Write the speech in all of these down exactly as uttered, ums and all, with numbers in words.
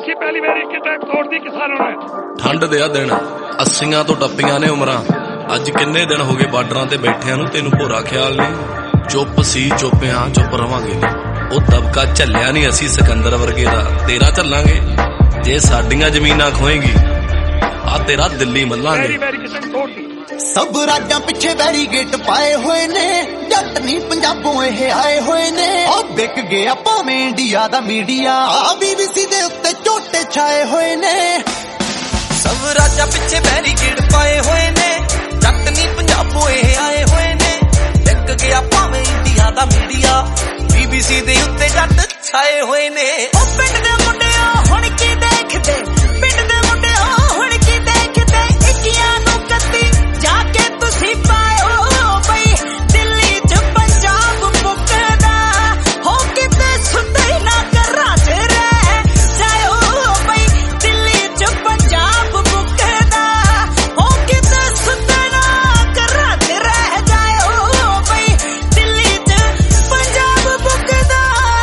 ਵੇਖੀ ਪਹਿਲੀ ਵਾਰੀ ਕਿਤੇ ਤੋੜਦੀ ਕਿਸਾਨਾਂ ਨੇ। ਠੰਡ ਦੇ ਆ ਦਿਨ ਅੱਸੀਆਂ ਤੋਂ ਟੱਪੀਆਂ ਨੇ ਉਮਰਾਂ, ਅੱਜ ਕਿੰਨੇ ਦਿਨ ਹੋ ਗਏ ਬਾਰਡਰਾਂ ਤੇ ਬੈਠਿਆਂ ਨੂੰ, ਤੈਨੂੰ ਭੋਰਾ ਖਿਆਲ ਨਹੀਂ। ਚੁੱਪ ਸੀ ਚੁੱਪ ਹਾਂ ਚੁੱਪ ਰਵਾਂਗੇ, ਉਹ ਦਬਕਾ ਝੱਲਿਆ ਨਹੀਂ ਅਸੀਂ ਸਿਕੰਦਰ ਵਰਗੇ ਦਾ, ਤੇਰਾ ਝੱਲਾਂਗੇ ਜੇ ਸਾਡੀਆਂ ਜ਼ਮੀਨਾਂ ਖੋਏਗੀ, ਆ ਤੇਰਾ ਦਿੱਲੀ ਮੱਲਾਂਗੇ। ਸਭ ਰਾਜਾਂ ਪਿੱਛੇ ਬੈਰੀਗੇਟ ਪਾਏ ਹੋਏ ਨੇ, ਜੱਟ ਨਹੀਂ ਪੰਜਾਬੋਂ ਇਹ ਆਏ ਹੋਏ ਨੇ। ਉਹ ਵਿਕ ਗਿਆ ਭਾਵੇਂ ਇੰਡੀਆ ਦਾ ਮੀਡੀਆ, ਆ ਬੀਬੀਸੀ ਦੇ ਉੱਤੇ ਝੋਟੇ ਛਾਏ ਹੋਏ ਨੇ। ਸਭ ਰਾਜਾਂ ਪਿੱਛੇ ਬੈਰੀਗੇਟ ਪਾਏ ਹੋਏ ਨੇ, ਜੱਟ ਨਹੀਂ ਪੰਜਾਬੋਂ ਇਹ ਆਏ ਹੋਏ ਨੇ। ਵਿਕ ਗਿਆ ਭਾਵੇਂ ਇੰਡੀਆ ਦਾ ਮੀਡੀਆ, ਬੀਬੀਸੀ ਦੇ ਉੱਤੇ ਜੱਟ ਛਾਏ ਹੋਏ ਨੇ। ਉਹ ਪਿੰਡ ਦੇ ਮੁੰਡਿਓ ਹੁਣ ਕੀ ਦੇਖਦੇ, ਪਿੰਡ ਦੇ ਮੁੰਡਿਓ ਹੁਣ ਕੀ ਦੇਖਦੇ, ਇੱਕੀਆਂ ਨੂੰ ਕੱਤੀ ਜਾ ਕੇ ਤੁਸੀਂ ਪਾਇਓ ਬਈ ਦਿੱਲੀ ਚ ਪੰਜਾਬ ਮੁੱਕਦਾ ਹੋ, ਕਿਤੇ ਸੁੱਤੇ ਨਾ ਘਰਾਂ ਚ ਰਹਿ ਜਾਇਓ ਬਈ ਦਿੱਲੀ ਚ ਪੰਜਾਬ ਮੁੱਕਦਾ ਹੋ, ਕਿਤੇ ਸੁੱਤੇ ਨਾ ਘਰਾਂ ਚ ਰਹਿ ਜਾਇਓ ਬਈ ਦਿੱਲੀ ਚ ਪੰਜਾਬ ਮੁੱਕਦਾ।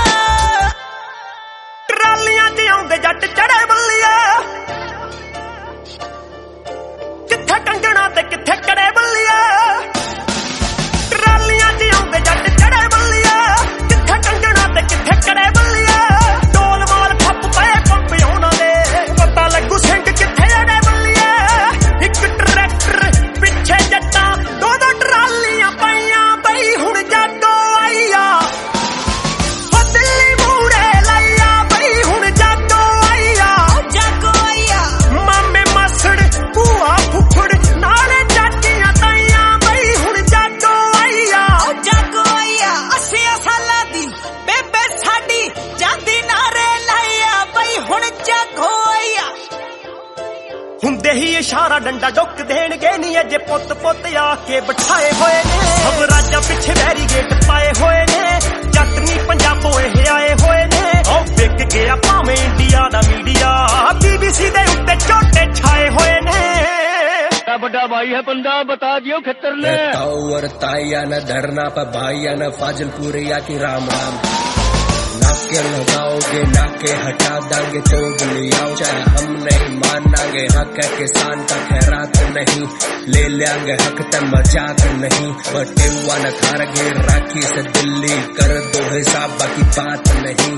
ਟਰਾਲੀਆਂ ਚ ਆਉਂਦੇ ਜੱਟ ਚੜੇ ਬੱਲੀਆ, ਕਿੱਥੇ ਟੰਗਣਾ ਤੇ ਕਿੱਥੇ ਕੜੇ ਬੱਲੀਆ। ਟਰਾਲੀਆਂ ਚ ਆਉਂਦੇ ਜੱਟ ਚੜੇ ਬੱਲੀਆ, ਕਿੱਥੇ ਟੰਗਣਾ ਤੇ ਕਿੱਥੇ ਕੜੇ ਬੱਲੀਆ। ਢੋਲ ਮਾਲ ਖੱਪ ਪਏ ਪੰਪ ਉਹਨਾਂ ਦੇ, ਪਤਾ ਲੱਗੂ ਸਿੰਘ ਕਿੱਥੇ ਅੜੇ ਬੱਲੀਆ। ਇੱਕ ਟਰੈਕਟਰ ਪਿੱਛੇ ਜੱਟਾਂ, ਦੋ ਦੋ ਟਰਾਲੀਆਂ ਪਈਆਂ ਬਈ ਹੁਣ ਜਾਗੋ ਆਈਆ। ਉਹ ਦਿੱਲੀ ਮੂਹਰੇ ਲਾਈਆ ਬਈ ਹੁਣ ਜਾਗੋ ਆਈਆ, ਜਾਗੋ ਆਈਆ। ਮਾਮੇ ਮਾਸੜ ਭੂਆ ਫੁੱਫੜ ਨਾਲੇ ਚਾਚੀਆਂ ਤਾਈਆਂ ਬਈ ਹੁਣ ਜਾਗੋ ਆਈਆ, ਜਾਗੋ ਆਈਆ। ਅੱਸੀਆਂ ਸਾਲਾਂ ਦੀ ਬੇਬੇ ਸਾਡੀ ਜਾਂਦੀ ਨਾਰੇ ਲਾਇਆ ਬਈ ਹੁਣ ਜਾਗੋ ਆਈਆ। ਹੁੰਦੇ ਹੀ ਇਸ਼ਾਰਾ ਡੰਡਾ ਡੁੱਕ ਦੇਣਗੇ ਨੀ ਅਜੇ ਪੁੱਤ ਪੁੱਤ ਆ ਕੇ ਬਿਠਾਏ ਹੋਏ ਨੇ। ਸਭ ਰਾਜਾਂ ਪਿੱਛੇ ਬੈਰੀਗੇਟ ਪਾਏ ਹੋਏ ਨੇ, ਜੱਟ ਨਹੀਂ ਪੰਜਾਬੋਂ ਇਹ ਆਏ ਹੋਏ ਨੇ। ਉਹ ਵਿਕ ਗਿਆ ਭਾਵੇਂ ਇੰਡੀਆ ਦਾ ਮੀਡੀਆ, ਬੀਬੀਸੀ ਦੇ ਉੱਤੇ ਝੋਟੇ ਛਾਏ ਹੋਏ ਨੇ। बड़ा भाई है बंदा बता दियो खतर ने। ताऊ और ताइया न धरना पर भाइया न फाजिलपुर या की राम राम। नाके लगाओगे नाके हटा देंगे तो बुलियाओ, चाहे हम नहीं मानांगे हक है किसान का खैरात नहीं, ले लेंगे हक तक मजाक नहीं। बटेवा न खारगे राखी से दिल्ली कर दो हिसाब बाकी बात नहीं।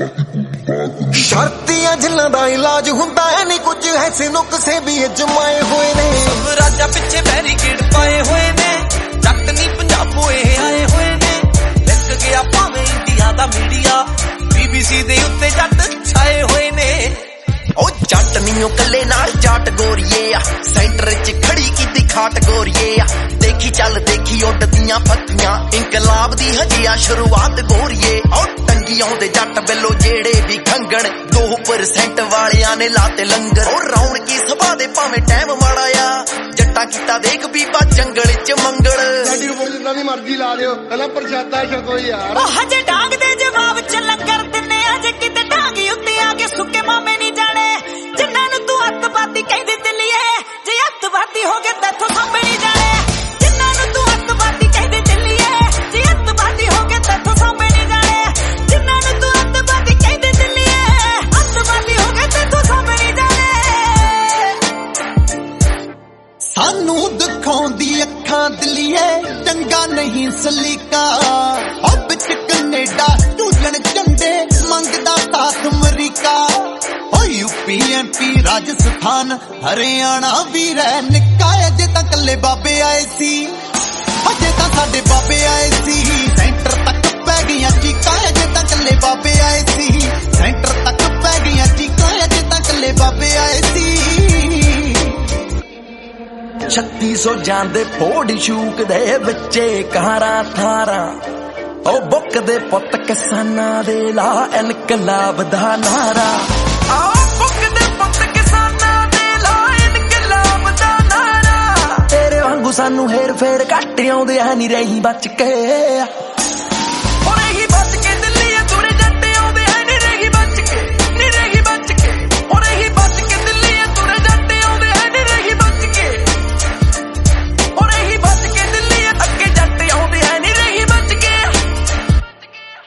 ਸ਼ਰਤੀਆਂ ਜਿਨ੍ਹਾਂ ਦਾ ਇਲਾਜ ਹੁੰਦਾ ਹੈ ਨਹੀਂ, ਕੁਝ ਐਸੇ ਨੁਕਸੇ ਵੀ ਅਜਮਾਏ ਹੋਏ ਨੇ। ਸਭ ਰਾਜਾਂ ਪਿੱਛੇ ਬੈਰੀਕੇਡ ਪਾਏ ਹੋਏ ਨੇ, ਜੱਟ ਨਹੀਂ ਪੰਜਾਬੋਂ ਇਹ ਆਏ ਹੋਏ ਨੇ। ਵਿਕ ਗਿਆ ਭਾਵੇਂ ਇੰਡੀਆ ਦਾ ਮੀਡੀਆ, ਬੀਬੀਸੀ ਦੇ ਉੱਤੇ ਜੱਟ ਛਾਏ ਹੋਏ ਨੇ। ਉਹ ਜੱਟ ਨੀ ਉਹ ਕੱਲੇ ਨਾਲ ਜਾਟ ਗੋਰੀਏ ਆ, ਸੈਂਟਰ ਚ ਖੜੀ ਕੀਤੀ ਖਾਟ ਗੋਰੀਏ ਆ। ਦੇਖੀ ਚੱਲ ਦੇਖੀ ਉੱਡਦੀਆਂ ਫੱਕੀਆਂ, ਇਨਕਲਾਬ ਦੀ ਹਜੇ ਆ ਸ਼ੁਰੂਆਤ ਗੋਰੀਏ। ਉਹ ਟੰਗੀ ਆਉਂਦੇ ਜੱਟ ਬਿੱਲੋ ਜਿਹੜੇ ਵੀ ਖੰਗਣ, ਦੋ ਪਰਸੈਂਟ ਵਾਲਿਆਂ ਨੇ ਲਾਤੇ ਲੰਗਰ। ਉਹ ਰੌਣਕੀ ਸਭਾ ਦੇ ਭਾਵੇਂ ਟਾਈਮ ਮਾੜਾ ਆ, ਜੱਟਾਂ ਕੀਤਾ ਦੇਖ ਬੀਬਾ ਜੰਗਲ ਚ ਮੰਗਲ। ਸਾਡੀ ਉਮਰ ਜਿੰਨਾ ਦੀ ਮਰਜ਼ੀ ਲਾ ਲਿਓ, ਪਹਿਲਾਂ ਪ੍ਰਸ਼ਾਦਾ ਛਕੋ ਯਾਰ। ਉਹ ਹਜੇ ਡਾਂਗ ਦੇ ਜਵਾਬ ਚ ਲੰਗਰ ਦਿੰਨੇ ਆ, ਜੇ ਕਿਤੇ ਢਾਂਗੀ ਉੱਤੇ ਆ ਕੇ ਸੁੱਕੇ ਮਾਮੇ ਨਹੀਂ ਜਾਣੇ। ਜਿੰਨਾਂ ਨੂੰ ਤੂੰ ਅੱਤਵਾਦੀ ਕਹਿੰਦੀ ਦਿੱਲੀਏ, ਜੇ ਅੱਤਵਾਦੀ ਹੋ ਗਏ ਤੈਥੋਂ ਸਾਂਭੇ ਨਹੀਂ ਜਾਣੇ। ਜਿੰਨਾਂ ਨੂੰ ਤੂੰ ਅੱਤਵਾਦੀ ਕਹਿੰਦੀ ਦਿੱਲੀਏ, ਜੇ ਅੱਤਵਾਦੀ ਹੋ ਗਏ ਤੈਥੋਂ ਸਾਂਭੇ ਨਹੀਂ ਜਾਣੇ। ਜਿੰਨਾਂ ਨੂੰ ਤੂੰ ਅੱਤਵਾਦੀ ਕਹਿੰਦੀ ਦਿੱਲੀਏ, ਅੱਤਵਾਦੀ ਹੋ ਗਏ ਤੈਥੋਂ ਸਾਂਭੇ ਨਹੀਂ ਜਾਣੇ। ਸਾਨੂੰ ਦਿਖਾਉਂਦੀ ਅੱਖਾਂ ਦਿੱਲੀਏ, ਚੰਗਾ ਨਹੀਂ ਸਲੀਕਾ। ਉਹ ਵਿੱਚ ਕੈਨੇਡਾ ਝੂਲਣ ਝੰਡੇ, ਮੰਗਦਾ ਸਾਥ ਅਮਰੀਕਾ। ਉਹ ਯੂਪੀ ਐਮਪੀ ਰਾਜਸਥਾਨ ਹਰਿਆਣਾ ਵੀ ਰਹਿ ਨਿੱਕਾ, ਅਜੇ ਤਾਂ ਕੱਲੇ ਬਾਬੇ ਆਏ ਸੀ, ਅਜੇ ਤਾਂ ਸਾਡੇ ਬਾਬੇ ਆਏ ਸੀ। ਸੈਂਟਰ ਤੱਕ ਪੈ ਗਈਆਂ ਚੀਕਾਂ, ਅਜੇ ਤਾਂ ਕੱਲੇ ਬਾਬੇ ਆਏ ਸੀ। ਸੈਂਟਰ ਤੱਕ ਪੈ ਗਈਆਂ ਚੀਕਾਂ, ਅਜੇ ਤਾਂ ਕੱਲੇ ਬਾਬੇ ਆਏ ਸੀ। ਛੱਤੀ ਸੌ ਜਾਂਦੇ ਫੋੜੀ ਸ਼ੂਕ ਦੇ ਵਿੱਚੇ ਕਾਰਾਂ ਥਾਰਾਂ, ਉਹ ਬੁੱਕ ਦੇ ਪੁੱਤ ਕਿਸਾਨਾਂ ਦੇ ਲਾ ਇਨਕਲਾਬ ਦਾ ਨਾਰਾ। ਆਹ ਬੁੱਕ ਦੇ ਪੁੱਤ ਕਿਸਾਨਾਂ ਦੇ ਲਾ ਇਨਕਲਾਬ ਦਾ ਨਾਰਾ। ਤੇਰੇ ਵਾਂਗੂ ਸਾਨੂੰ ਹੇਰ ਫੇਰ ਘੱਟ ਆਉਂਦੇ ਆ, ਨਹੀਂ ਰਹੀ ਬਚ ਕੇ। ਹੁਣ ਇਹੀ ਬਚ ਕੇ ਦਿੱਲੀ ਤੁਰੇ ਜੱਟ ਆਉਂਦੇ ਆ, ਨਹੀਂ ਰਹੀ ਬਚ ਕੇ, ਨਹੀਂ ਰਹੀ ਬਚ ਕੇ। ਹੁਣ ਇਹੀ ਬਚ ਕੇ ਦਿੱਲੀ ਤੁਰੇ ਜੱਟ ਆਉਂਦੇ ਆ, ਨਹੀਂ ਰਹੀ ਬਚ ਕੇ। ਹੁਣ ਇਹੀ ਬਚ ਕੇ ਦਿੱਲੀ ਅੱਗੇ ਜੱਟ ਆਉਂਦੇ ਆ, ਨਹੀਂ ਰਹੀ ਬਚ ਕੇ।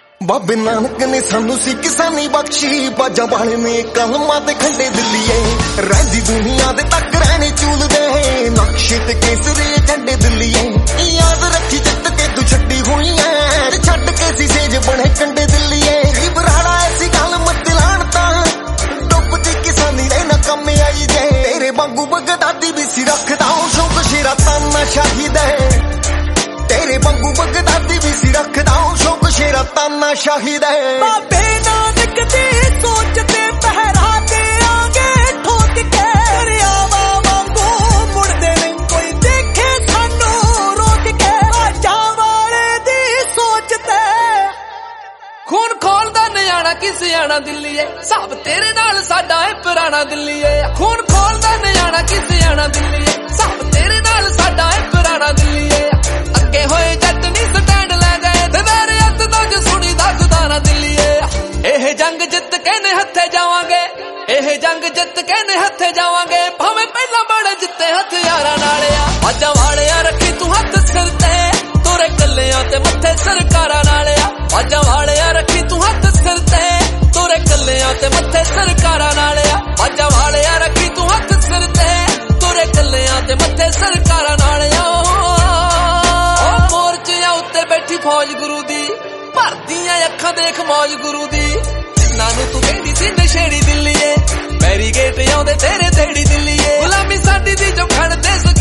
ਬਾਬੇ ਨਾਨਕ ਨੇ ਸਾਨੂੰ ਸੀ ਕਿਸਾਨੀ ਬਖਸ਼ੀ, ਬਾਜਾਂ ਵਾਲੇ ਨੇ ਕਲਮਾਂ ਤੇ ਖੰਡੇ ਦਿੱਲੀਏ, ਰਹਿੰਦੀ ਦੁਨੀਆ ਦੇ ਤੱਕ ਰਹਿਣੇ ਚੂਲਦੇ, ਨਕਸ਼ੇ ਤੇ ਕੇਸਰੀ ਝੰਡੇ ਦਿੱਲੀਏ, ਯਾਦ ਰੱਖੀ ਜਿੱਤ ਕੇ ਤੂੰ ਛੱਡੀ ਹੋਈ ਐ, ਛੱਡ ਕੇ ਸੀ ਸੇਜ ਬਣੇ ਕੰਡੇ ਦਿੱਲੀਏ, ਬਰਾੜਾ ਐਸੀ ਗੱਲ ਮਤ ਲਾਣ ਤਾਂ ਡੁੱਬਦੀ ਕਿਸਾਨੀ ਦੇ ਨਾ ਕੰਮ ਆਈ ਜੇ, ਤੇਰੇ ਵਾਂਗੂ ਬਗਦਾਦੀ ਵੀ ਸੀ ਰੱਖਦਾ ਸ਼ੌਕ ਸ਼ੇਰਾ ਤਾਨਾ ਸ਼ਾਹਿਦ ਹੈ, ਤੇਰੇ ਵਾਂਗੂ ਬਗਦਾਦੀ ਵੀ ਸੀ ਰੱਖਦਾ ਸ਼ੌਕ ਸ਼ੇਰਾ ਤਾਨਾ ਸ਼ਾਹਿਦ ਹੈ। ਬਾਬੇ ਨਾਨਕ ਦੀ ਸੋਚ ਤੇ ਪਹਿਰਾ ਦੇਾਂਗੇ ਠੋਕ ਕੇ, ਦਰਿਆਵਾਂ ਵਾਂਗੂ ਮੁੜਦੇ ਨਹੀਂ ਕੋਈ ਦੇਖੇ ਸਾਨੂੰ ਰੋਕ ਕੇ, ਬਾਜਾਂ ਵਾਲੇ ਦੀ ਸੋਚ ਤੇ ਖੂਨ ਖੋਲਦਾ ਨਿਆਣਾ ਕਿ ਸਿਆਣਾ ਦਿੱਲੀਏ, ਸਭ ਤੇਰੇ ਨਾਲ ਸਾਡਾ ਹੈ ਪੁਰਾਣਾ ਦਿੱਲੀਏ, ਖੂਨ ਖੋਲਦਾ ਨਿਆਣਾ ਕਿ ਸਿਆਣਾ ਦਿੱਲੀਏ, ਸਭ ਤੇਰੇ ਨਾਲ ਸਾਡਾ ਹੈ ਪੁਰਾਣਾ ਦਿੱਲੀਏ, ਅੱਗੇ ਹੋਏ ਜੱਟ ਨਹੀਂ ਸਟੈਂਡ ਲੈ ਗਏ ਤੇ ਮੇਰੇ ਹੱਥ ਤੋਂ ਜੋ ਸੁਣੀ ਦਾ ਗੁਦਾਰਾ ਦਿੱਲੀਏ, ਇਹ ਜੰਗ ਜਿੱਤ ਕੇ ਨੇ ਹੱਥੇ ਜਾਵਾਂਗੇ, ਇਹ ਜੰਗ ਜਿੱਤ ਕੇ ਨੇ ਹੱਥੇ ਜਾਵਾਂਗੇ, ਭਾਵੇਂ ਪਹਿਲਾਂ ਬੜੇ ਜਿੱਤੇ ਹਥਿਆਰਾਂ ਨਾਲ ਆ, ਬਾਜਾਂ ਵਾਲਿਆ ਰੱਖੀ ਤੂੰ ਹੱਥ ਸਿਰ ਤੇ, ਤੁਰੇ ਕੱਲਿਆਂ ਤੇ ਮੱਥੇ ਸਰਕਾਰਾਂ ਨਾਲ ਆ, ਬਾਜਾਂ ਵਾਲਿਆ ਰੱਖੀ ਤੂੰ ਹੱਥ ਸਿਰ ਤੇ, ਤੁਰੇ ਕੱਲਿਆਂ ਤੇ ਮੱਥੇ ਸਰਕਾਰਾਂ ਨਾਲ ਆ, ਬਾਜਾਂ ਵਾਲਿਆ ਰੱਖੀ ਤੂੰ ਹੱਥ ਸਿਰ ਤੇ, ਤੁਰੇ ਕੱਲਿਆਂ ਤੇ ਮੱਥੇ ਸਰਕਾਰਾਂ ਨਾਲ ਆ। ਉਹ ਮੋਰਚਿਆਂ ਉੱਤੇ ਬੈਠੀ ਫੌਜ ਗੁਰੂ ਦੀ, ਭਰਦੀਆਂ ਅੱਖਾਂ ਦੇਖ ਮੌਜ ਗੁਰੂ ਦੀ, ਜਿੰਨਾਂ ਨੂੰ ਤੂੰ ਕਹਿੰਦੀ ਸੀ ਨਸ਼ੇੜੀ ਦਿੱਲੀਏ, ਬੈਰੀਗੇਟ ਆਉਂਦੇ ਤੇਰੇ ਤੇੜੀ ਦਿੱਲੀਏ, ਗੁਲਾਮੀ ਸਾਡੀ ਦੀ ਜੋ ਖੜਦੇ